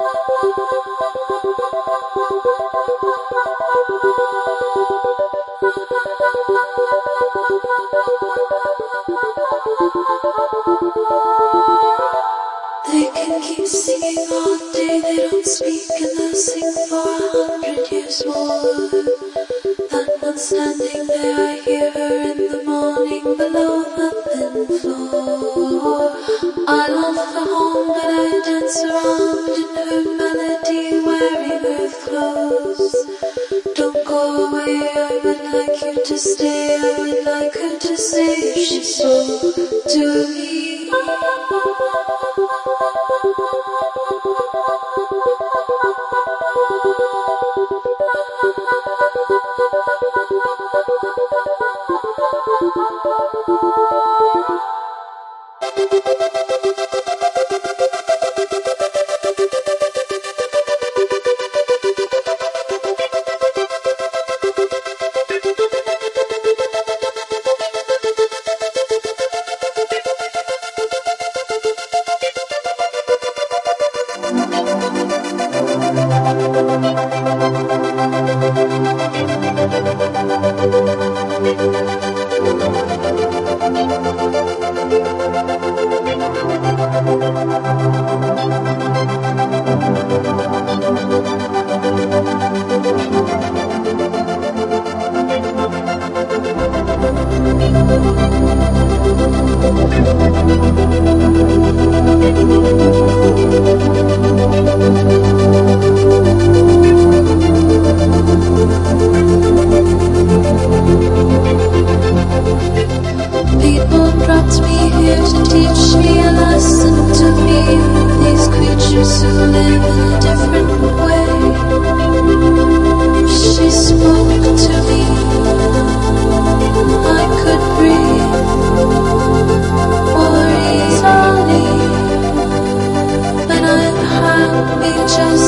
They can keep singing all day, they don't speak and they'll sing for 100 years more. That one standing there, I hear her in the morning below the thin floor. I love her home, but I dance around in her melody, wearing her clothes. Don't go away, I would like you to stay, I would like her to say if she spoke to me. People brought me here to teach me a lesson, to me these creatures who live in a different way. If she spoke to me, I could breathe more easily, and I'd happy just